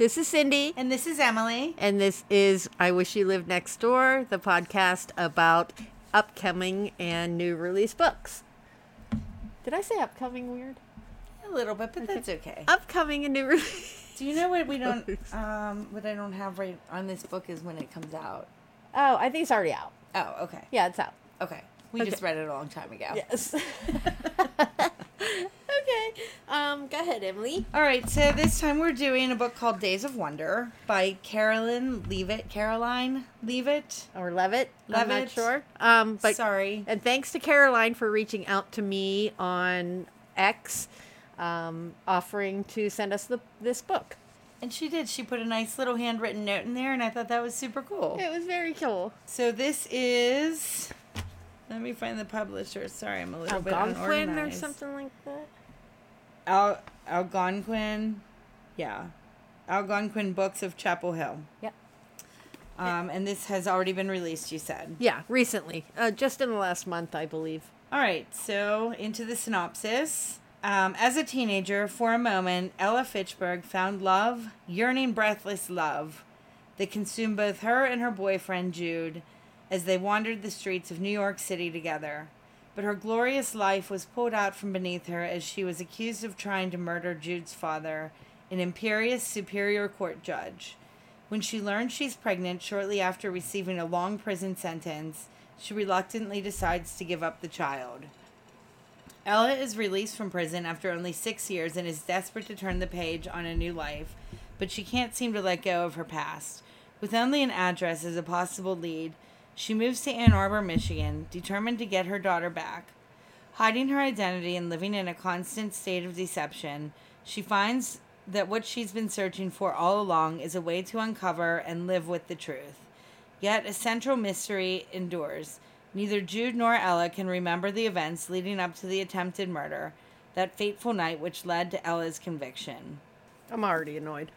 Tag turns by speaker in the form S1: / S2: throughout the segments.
S1: This is Cindy.
S2: And this is Emily.
S1: And this is I Wish You Lived Next Door, the podcast about upcoming and new release books. Did I say upcoming weird?
S2: A little bit, but that's okay.
S1: Upcoming and new release.
S2: Do you know what we don't, what I don't have right on this book is when it comes out?
S1: Oh, I think it's already out.
S2: Oh, okay.
S1: Yeah, it's out.
S2: Okay. We just read it a long time ago.
S1: Yes. Okay. Go ahead, Emily.
S2: All right, so this time we're doing a book called Days of Wonder by Caroline Leavitt.
S1: Or Levitt. I'm not
S2: Levitt.
S1: sure. But
S2: Sorry.
S1: And thanks to Caroline for reaching out to me on X, offering to send us this book.
S2: And she did. She put a nice little handwritten note in there, and I thought that was super cool.
S1: It was very cool.
S2: So this is... Let me find the publisher. Sorry, I'm a little bit unorganized.
S1: Algonquin or something like that?
S2: Algonquin. Yeah. Algonquin Books of Chapel Hill.
S1: Yep.
S2: And this has already been released, you said.
S1: Yeah, recently. Just in the last month, I believe.
S2: All right, so into the synopsis. As a teenager, for a moment, Ella Fitchburg found love, yearning, breathless love, that consumed both her and her boyfriend, Jude, as they wandered the streets of New York City together. But her glorious life was pulled out from beneath her as she was accused of trying to murder Jude's father, an imperious superior court judge. When she learns she's pregnant shortly after receiving a long prison sentence, she reluctantly decides to give up the child. Ella is released from prison after only 6 years and is desperate to turn the page on a new life, but she can't seem to let go of her past. With only an address as a possible lead, she moves to Ann Arbor, Michigan, determined to get her daughter back. Hiding her identity and living in a constant state of deception, she finds that what she's been searching for all along is a way to uncover and live with the truth. Yet a central mystery endures. Neither Jude nor Ella can remember the events leading up to the attempted murder, that fateful night which led to Ella's conviction.
S1: I'm already annoyed.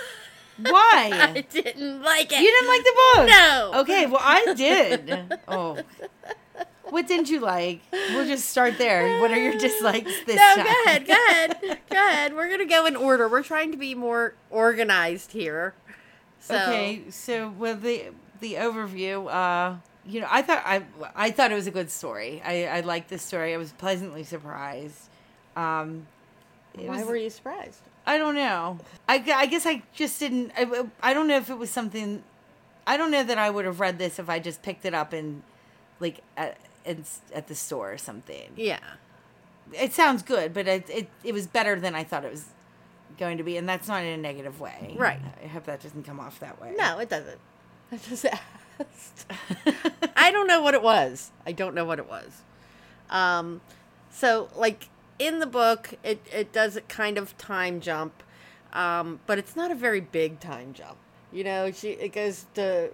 S2: Why?
S1: I didn't like it.
S2: You didn't like the book?
S1: No.
S2: Okay, well, I did. Oh. What didn't you like? We'll just start there. What are your dislikes this time?
S1: Go ahead. We're going to go in order. We're trying to be more organized here. So.
S2: Okay, so with the overview, I thought it was a good story. I liked this story. I was pleasantly surprised.
S1: Why were you surprised?
S2: I don't know. I guess I just didn't. I don't know if it was something. I don't know that I would have read this if I just picked it up and like at the store or something.
S1: Yeah.
S2: It sounds good, but it was better than I thought it was going to be, and that's not in a negative way.
S1: Right.
S2: I hope that doesn't come off that way.
S1: No, it doesn't. I just asked. I don't know what it was. So, like, in the book, it does a kind of time jump, but it's not a very big time jump. You know, the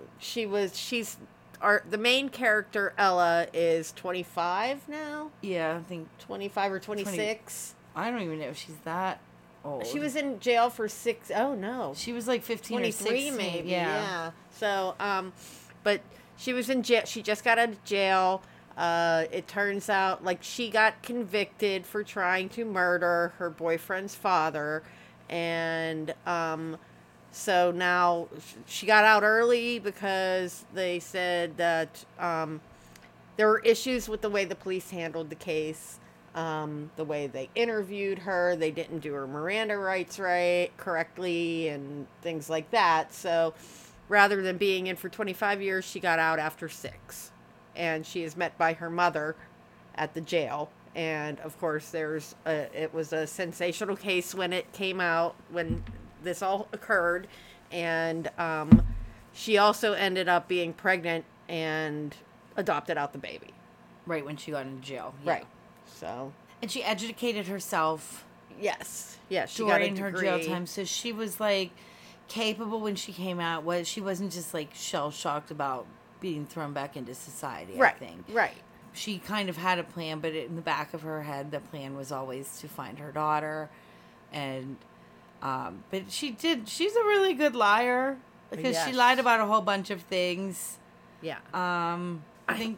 S1: main character, Ella, is 25 now?
S2: Yeah, I think
S1: 25 or 26.
S2: I don't even know if she's that old.
S1: She was in jail for
S2: She was like 15 or 16.
S1: Maybe. Yeah. So, but she was in jail. She just got out of jail. It turns out, like, she got convicted for trying to murder her boyfriend's father. And, so now she got out early because they said that, there were issues with the way the police handled the case. The way they interviewed her, they didn't do her Miranda rights correctly and things like that. So rather than being in for 25 years, she got out after 6. And she is met by her mother at the jail. And of course, it was a sensational case when it came out, when this all occurred. And she also ended up being pregnant and adopted out the baby.
S2: Right, when she got into jail. Yeah.
S1: Right. So.
S2: And she educated herself.
S1: Yes. Yes.
S2: She got her jail time. So she was like capable when she came out. She wasn't just like shell shocked about being thrown back into society.
S1: Right.
S2: I think.
S1: Right.
S2: She kind of had a plan, but in the back of her head, the plan was always to find her daughter, and but she's a really good liar because she lied about a whole bunch of things.
S1: Yeah.
S2: I think.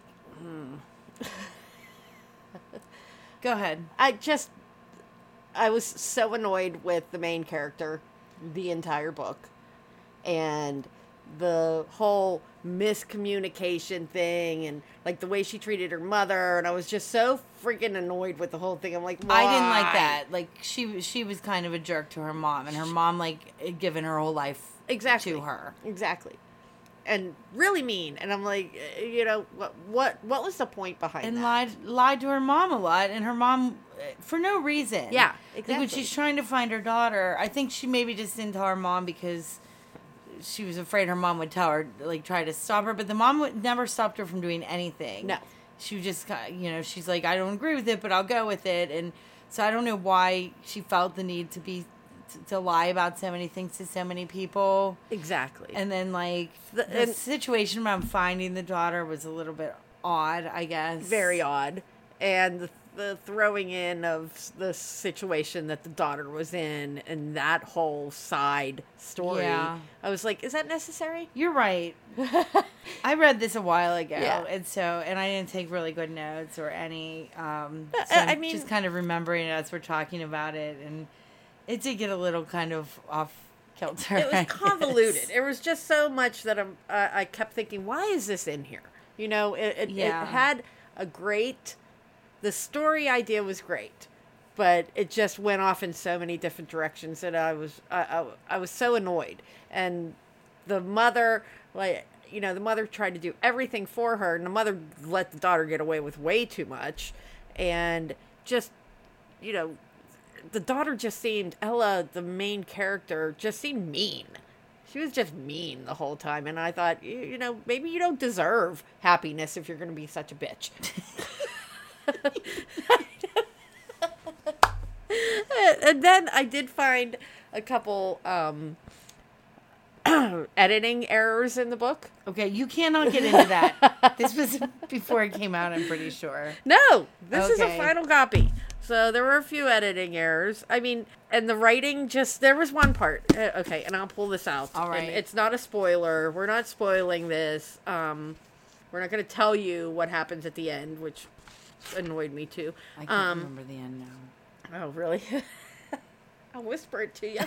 S2: Go ahead.
S1: I was so annoyed with the main character. the entire book. And the whole miscommunication thing and like the way she treated her mother, and I was just so freaking annoyed with the whole thing. I'm like, why?
S2: I didn't like that. Like she was kind of a jerk to her mom, and her mom like had given her whole life to her.
S1: Exactly. And really mean. And I'm like, you know, what was the point behind
S2: and
S1: that?
S2: lied to her mom a lot, and her mom for no reason.
S1: Yeah, exactly.
S2: Like when she's trying to find her daughter, I think she maybe just didn't tell her mom because she was afraid her mom would tell her, like, try to stop her. But the mom never stopped her from doing anything.
S1: No.
S2: She just, you know, she's like, I don't agree with it, but I'll go with it. And so I don't know why she felt the need to lie about so many things to so many people.
S1: Exactly.
S2: And then, like, the situation around finding the daughter was a little bit odd, I guess.
S1: Very odd. And the throwing in of the situation that the daughter was in and that whole side story.
S2: Yeah.
S1: I was like, is that necessary?
S2: You're right. I read this a while ago,
S1: Yeah.
S2: and I didn't take really good notes or any. So
S1: I mean,
S2: just kind of remembering it as we're talking about it, and it did get a little kind of off kilter.
S1: it was convoluted. It was just so much that I kept thinking, why is this in here? You know, it had a great. The story idea was great, but it just went off in so many different directions that I was so annoyed. And the mother, like, you know, the mother tried to do everything for her, and the mother let the daughter get away with way too much. And just, you know, the daughter just seemed, Ella, the main character, just seemed mean. She was just mean the whole time. And I thought, you know, maybe you don't deserve happiness if you're going to be such a bitch. And then I did find a couple editing errors in the book.
S2: Okay, you cannot get into that. This was before it came out, I'm pretty sure.
S1: No, this is a final copy. So there were a few editing errors. I mean, and the writing there was one part. Okay, and I'll pull this out.
S2: All right.
S1: And it's not a spoiler. We're not spoiling this. We're not going to tell you what happens at the end, which annoyed me too.
S2: I can't remember the end now.
S1: Oh, really? I'll whisper it to you.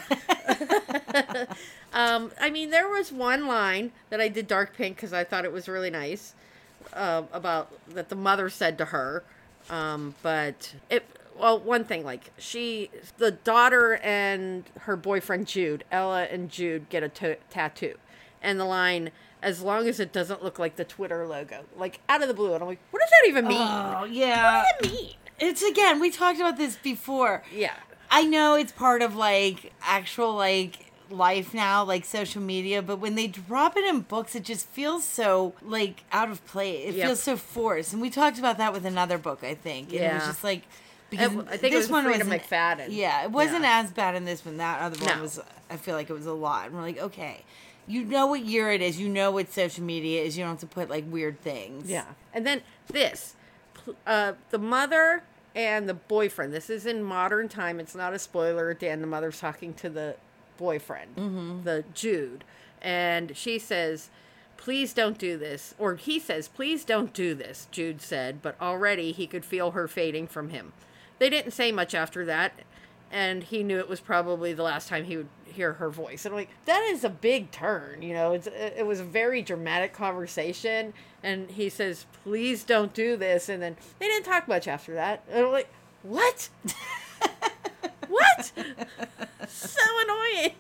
S1: I mean, there was one line that I did dark pink because I thought it was really nice about that the mother said to her. But one thing, like the daughter and her boyfriend Jude, Ella and Jude get a tattoo. And the line, as long as it doesn't look like the Twitter logo, like out of the blue. And I'm like, what does that even mean?
S2: Oh, yeah.
S1: What does it mean?
S2: It's, again, we talked about this before.
S1: Yeah.
S2: I know it's part of, like, actual, like, life now, like social media, but when they drop it in books, it just feels so, like, out of place. It feels so forced. And we talked about that with another book, I think. And it was just like, because
S1: I think
S2: this
S1: it was
S2: one
S1: Freedom
S2: wasn't,
S1: McFadden.
S2: Yeah, it wasn't as bad in this one. That other one was, I feel like it was a lot. And we're like, okay, you know what year it is. You know what social media is. You don't have to put, like, weird things.
S1: Yeah. And then this, the mother and the boyfriend. This is in modern time. It's not a spoiler. At the end, the mother's talking to the boyfriend, the Jude. And she says, please don't do this. Or he says, please don't do this, Jude said. But already he could feel her fading from him. They didn't say much after that. And he knew it was probably the last time he would hear her voice. And I'm like, that is a big turn. You know, it was a very dramatic conversation. And he says, please don't do this. And then they didn't talk much after that. And I'm like, what? What? So annoying.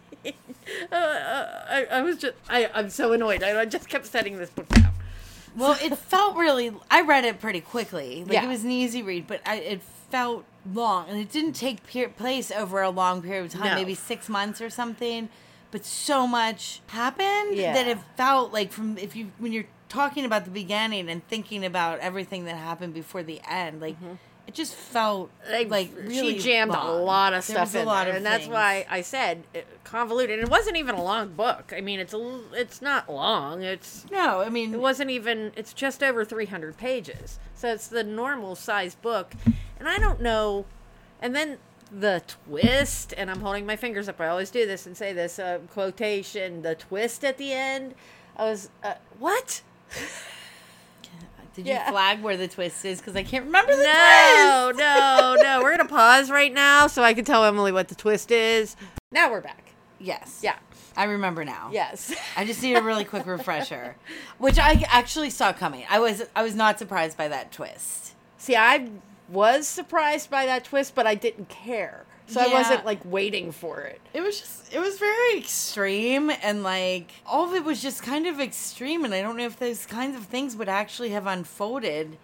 S1: I'm so annoyed. I just kept setting this book down.
S2: Well, it felt really, I read it pretty quickly. Like,
S1: Yeah.
S2: it was an easy read, but it felt long. And it didn't take place over a long period of time,
S1: No.
S2: maybe 6 months or something. But so much happened
S1: Yeah.
S2: that it felt like when you're talking about the beginning and thinking about everything that happened before the end, like, it just felt like really
S1: she jammed
S2: long.
S1: a lot of
S2: There
S1: stuff
S2: was a
S1: in
S2: lot
S1: there,
S2: of
S1: and that's
S2: things.
S1: why I said convoluted. It wasn't even a long book. I mean, it's not long.
S2: No, I mean,
S1: It wasn't even. It's just over 300 pages, so it's the normal size book. And I don't know. And then the twist, and I'm holding my fingers up. I always do this and say this quotation. The twist at the end. I was what?
S2: did
S1: Yeah.
S2: you flag where the twist is? Because I can't remember the twist.
S1: No. We're gonna pause right now so I can tell Emily what the twist is. Now we're back.
S2: Yes.
S1: Yeah.
S2: I remember now.
S1: Yes.
S2: I just need a really quick refresher, which I actually saw coming. I was not surprised by that twist.
S1: See, I was surprised by that twist, but I didn't care. So I
S2: Yeah.
S1: wasn't, like, waiting for it.
S2: It was very extreme, and, like, all of it was just kind of extreme, and I don't know if those kinds of things would actually have unfolded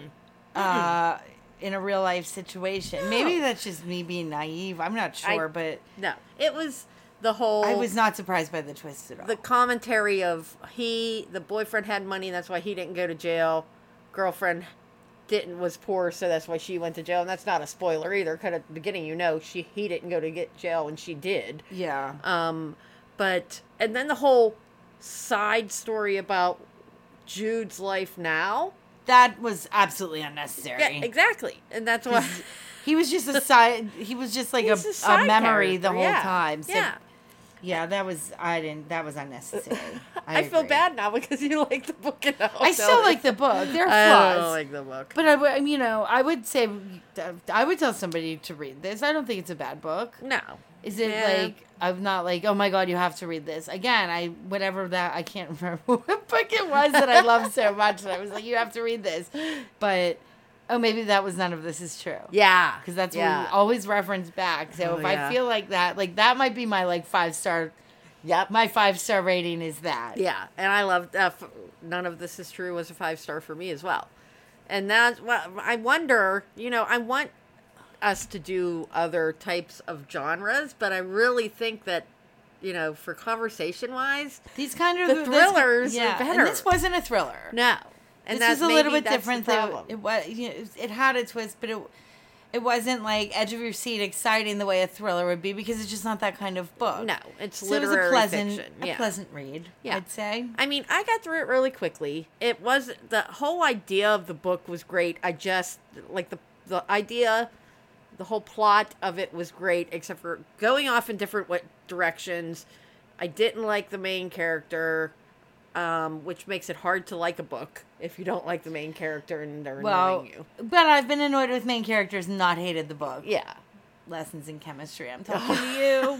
S2: in a real life situation.
S1: No.
S2: Maybe that's just me being naive. I'm not sure, but
S1: No. It was the whole...
S2: I was not surprised by the twist at all.
S1: The commentary of the boyfriend had money, and that's why he didn't go to jail. Girlfriend was poor, so that's why she went to jail. And that's not a spoiler either, because at the beginning, he didn't go to get jail, and she did.
S2: Yeah.
S1: And then the whole side story about Jude's life now.
S2: That was absolutely unnecessary.
S1: Yeah, exactly. And that's why
S2: he was just a side. He was just like
S1: he's
S2: a
S1: side
S2: memory the
S1: character,
S2: whole time. So,
S1: yeah.
S2: yeah, that was unnecessary.
S1: I feel
S2: agree.
S1: bad now because you like the book and
S2: I still like the book. There are
S1: I
S2: flaws.
S1: don't like the book.
S2: But I would say, I would tell somebody to read this. I don't think it's a bad book.
S1: No.
S2: Is it like, I'm not like, oh my God, you have to read this. Again, I can't remember what book it was that I loved so much. And I was like, you have to read this. But, oh, maybe that was None of This Is True.
S1: Yeah.
S2: Because that's what we always reference back. So if I feel like that might be my 5-star.
S1: Yep.
S2: My 5-star rating is that.
S1: Yeah. And I loved, None of This Is True was a 5-star for me as well. And that's what I wonder, I want us to do other types of genres, but I really think that, for conversation wise,
S2: these kind of
S1: the thrillers are better.
S2: And this wasn't a thriller.
S1: No, and
S2: this
S1: that's
S2: was a little bit
S1: that's
S2: different.
S1: The problem.
S2: It was, it had a twist, but it wasn't like edge of your seat exciting the way a thriller would be, because it's just not that kind of book.
S1: No, it's
S2: so
S1: literary
S2: it was
S1: fiction.
S2: a pleasant read.
S1: Yeah.
S2: I'd say.
S1: I mean, I got through it really quickly. It was the whole idea of the book was great. I just like the idea. The whole plot of it was great, except for going off in different directions. I didn't like the main character, which makes it hard to like a book if you don't like the main character and they're annoying you.
S2: But I've been annoyed with main characters and not hated the book.
S1: Yeah.
S2: Lessons in Chemistry. I'm talking to you.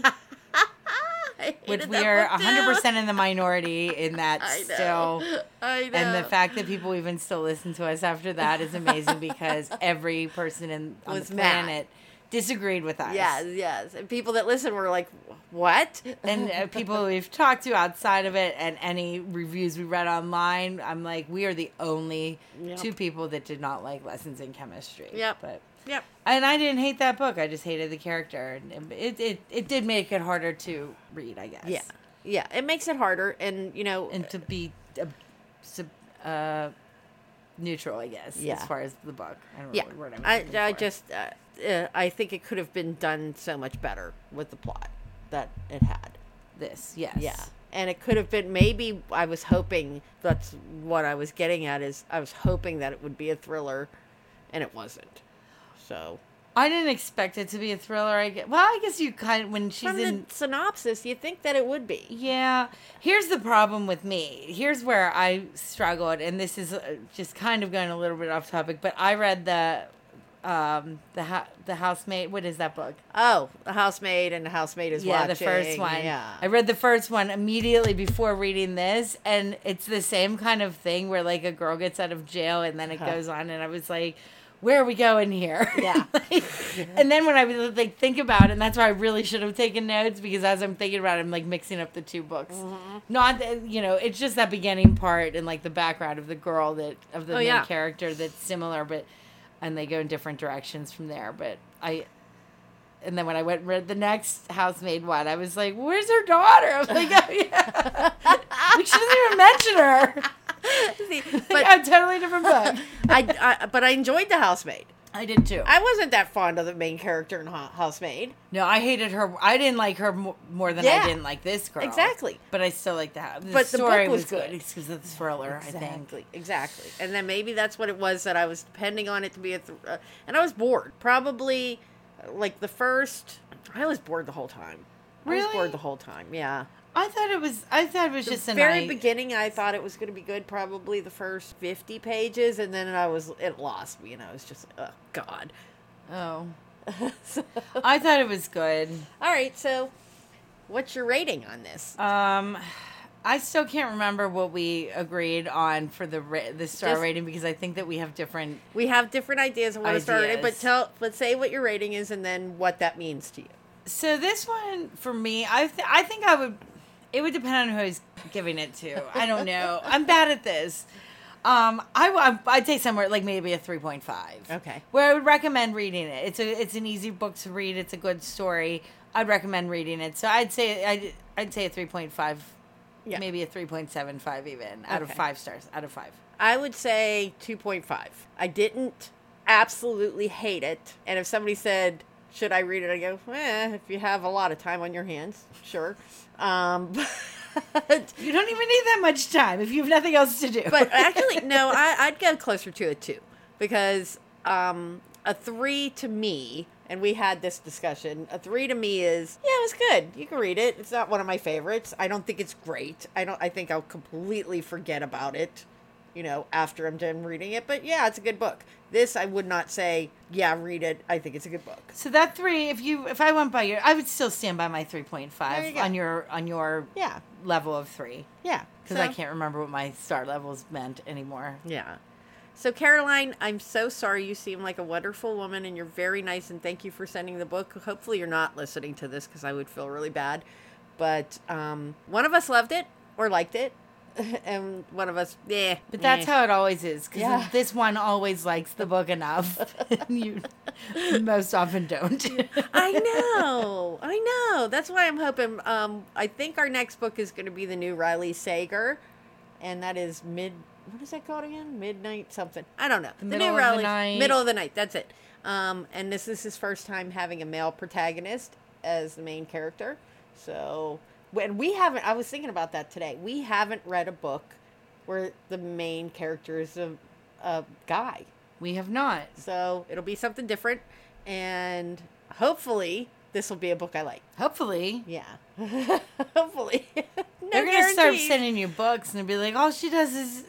S2: Which we
S1: that
S2: are
S1: book,
S2: 100% in the minority in that still.
S1: I know.
S2: And the fact that people even still listen to us after that is amazing, because every person on the planet disagreed with us.
S1: Yes. And people that listen were like, what?
S2: And people we've talked to outside of it, and any reviews we read online, I'm like, we are the only two people that did not like Lessons in Chemistry.
S1: Yep.
S2: But
S1: Yep.
S2: And I didn't hate that book. I just hated the character. And it did make it harder to read, I guess.
S1: Yeah. Yeah. It makes it harder. And,
S2: And to be neutral, I guess, as far as the book. I don't know what word
S1: I think it could have been done so much better with the plot that it had.
S2: This, yes.
S1: Yeah. And it could have been, maybe I was hoping, that's what I was getting at, is I was hoping that it would be a thriller, and it wasn't. So
S2: I didn't expect it to be a thriller. I guess you kind of, when she's
S1: from the synopsis, you think that it would be.
S2: Yeah. Here's the problem with me. Here's where I struggled, and this is just kind of going a little bit off topic, but I read the Housemaid. What is that book?
S1: Oh, The Housemaid and The Housemaid is Watching.
S2: The first one.
S1: Yeah.
S2: I read the first one immediately before reading this, and it's the same kind of thing where like a girl gets out of jail and then it goes on, and I was like, where are we going here?
S1: Yeah.
S2: And then when I would like think about it, and that's why I really should have taken notes, because as I'm thinking about it, I'm like mixing up the two books. Mm-hmm. Not that, it's just that beginning part and like the background of the girl of the main character that's similar, and they go in different directions from there. And then when I went and read the next Housemaid one, I was like, where's her daughter? I was like, oh yeah. We shouldn't even mention her.
S1: See,
S2: but a totally different book.
S1: But I enjoyed The Housemaid.
S2: I did too.
S1: I wasn't that fond of the main character in Housemaid.
S2: No, I hated her. I didn't like her more than I didn't like this girl.
S1: Exactly.
S2: But I still like that.
S1: But the story
S2: was good. It's because of the thriller,
S1: exactly,
S2: I think.
S1: Exactly. And then maybe that's what it was, that I was depending on it to be and I was bored. Probably like the first, I was bored the whole time.
S2: Really?
S1: I was bored the whole time, yeah.
S2: I thought it was just
S1: the
S2: a
S1: very beginning. I thought it was going to be good. Probably the first 50 pages, and then it lost me, and I was just, oh God.
S2: Oh, I thought it was good.
S1: All right, so What's your rating on this?
S2: I still can't remember what we agreed on for the star
S1: Just-
S2: rating because I think that we have different.
S1: We have different ideas of what a star rating, but
S2: Ideas.
S1: let's say what your rating is and then what that means to you.
S2: So this one for me, I think I would. It would depend on who I was giving it to. I don't know. I'm bad at this. I'd say somewhere like maybe a 3.5.
S1: Okay.
S2: Where I would recommend reading it. It's an easy book to read. It's a good story. I'd recommend reading it. So I'd say a 3.5.
S1: Yeah.
S2: Maybe a 3.75 even out of
S1: Okay.
S2: 5 stars. Out of 5.
S1: I would say 2.5. I didn't absolutely hate it. And if somebody said, should I read it? I go, if you have a lot of time on your hands, sure. But
S2: You don't even need that much time if you have nothing else to do.
S1: But actually, no, I'd go closer to a 2 because a 3 to me, and we had this discussion, a 3 to me is, yeah, it was good. You can read it. It's not one of my favorites. I don't think it's great. I think I'll completely forget about it, after I'm done reading it. But yeah, it's a good book. This, I would not say, yeah, read it. I think it's a good book.
S2: So that 3, if I went by your, I would still stand by my
S1: There you
S2: 3.5
S1: go.
S2: on your
S1: Yeah,
S2: level of 3
S1: yeah.
S2: because I can't remember what my star levels meant anymore.
S1: Yeah. So, Caroline, I'm so sorry. You seem like a wonderful woman and you're very nice, and thank you for sending the book. Hopefully, you're not listening to this because I would feel really bad. But one of us loved it or liked it, and one of us,
S2: But that's how it always is because
S1: Yeah.
S2: this one always likes the book enough, and you most often don't.
S1: I know. That's why I'm hoping. I think our next book is going to be the new Riley Sager, and that is What is that called again? Midnight something. I don't know. The
S2: Middle
S1: new
S2: of the
S1: Riley.
S2: Night.
S1: Middle of the Night. That's it. And this is his first time having a male protagonist as the main character. So when we haven't, I was thinking about that today. We haven't read a book where the main character is a guy.
S2: We have not.
S1: So it'll be something different, and hopefully this will be a book I like.
S2: Hopefully.
S1: Yeah, hopefully. No
S2: They're going to start
S1: guarantees.
S2: sending you books and be like, all she does is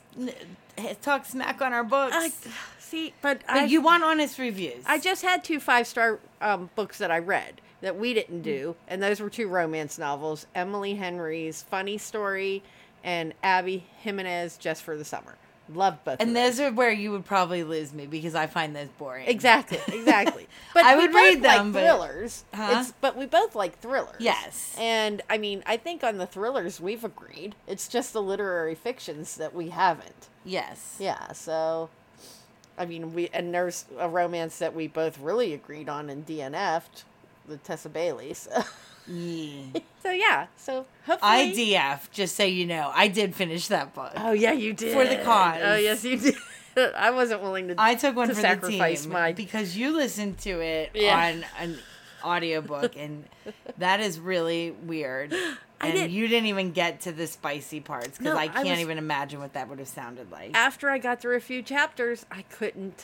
S2: talk smack on our books.
S1: See, but
S2: But you want honest reviews.
S1: I just had 2 5-star books that I read that we didn't do, and those were 2 romance novels: Emily Henry's Funny Story and Abby Jimenez Just for the Summer. Loved both.
S2: And
S1: of those.
S2: those are where you would probably lose me because I find those boring.
S1: Exactly. But
S2: I
S1: we
S2: would
S1: both
S2: read them,
S1: like
S2: but-
S1: thrillers.
S2: Huh?
S1: But we both like thrillers.
S2: Yes.
S1: And I mean, I think on the thrillers we've agreed. It's just the literary fictions that we haven't.
S2: Yes.
S1: Yeah. So, I mean, there's a romance that we both really agreed on and DNF'd, the Tessa Bailey. So,
S2: Yeah.
S1: so yeah. So hopefully.
S2: I DF, just so you know. I did finish that book.
S1: Oh yeah, you did.
S2: For the cause.
S1: Oh yes, you did. I wasn't willing to.
S2: I took one
S1: to
S2: for the
S1: sacrifice
S2: team
S1: my.
S2: because you listened to it
S1: Yeah.
S2: on an audiobook and that is really weird.
S1: I
S2: And
S1: did-
S2: you didn't even get to the spicy parts because
S1: No,
S2: I
S1: I
S2: can't
S1: was-
S2: even imagine what that would have sounded like.
S1: After I got through a few chapters, I couldn't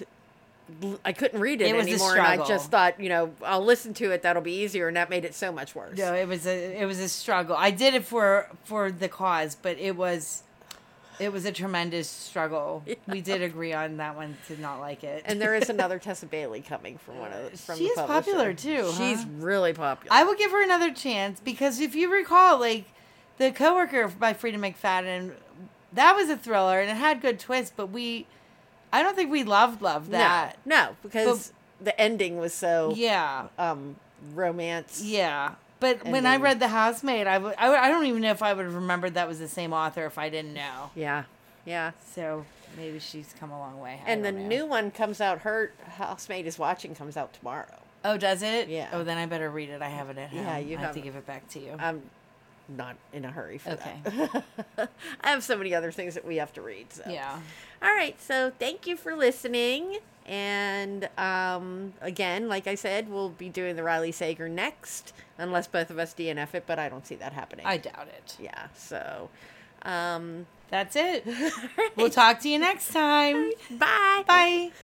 S1: read it,
S2: It was a
S1: anymore, and I
S2: struggle.
S1: just thought, I'll listen to it. That'll be easier, and that made it so much worse.
S2: No, it was a struggle. I did it for the cause, but it was a tremendous struggle.
S1: Yeah.
S2: We did agree on that one to not like it.
S1: And there is another Tessa Bailey coming from
S2: She's
S1: the publisher.
S2: popular, too, huh?
S1: She's really popular.
S2: I will give her another chance because if you recall, like The Coworker by Frida McFadden, that was a thriller and it had good twists, but I don't think we loved that.
S1: No, because the ending was so
S2: Yeah,
S1: romance.
S2: yeah. But
S1: And
S2: when I
S1: then-
S2: read The Housemaid, I don't even know if I would have remembered that was the same author if I didn't know.
S1: Yeah.
S2: So maybe she's come a long way. I
S1: And the
S2: don't know.
S1: new one comes out. Her Housemaid is Watching comes out tomorrow.
S2: Oh, does it?
S1: Yeah.
S2: Oh, then I better read it. I have it at home.
S1: Yeah, you
S2: I have to
S1: have it.
S2: give it back to you.
S1: I'm not in a hurry for
S2: Okay.
S1: that. I have so many other things that we have to read. So.
S2: Yeah.
S1: All right. So thank you for listening. And again, like I said, we'll be doing the Riley Sager next, unless both of us DNF it, but I don't see that happening.
S2: I doubt it.
S1: Yeah. So
S2: That's it. We'll talk to you next time.
S1: bye.
S2: Bye.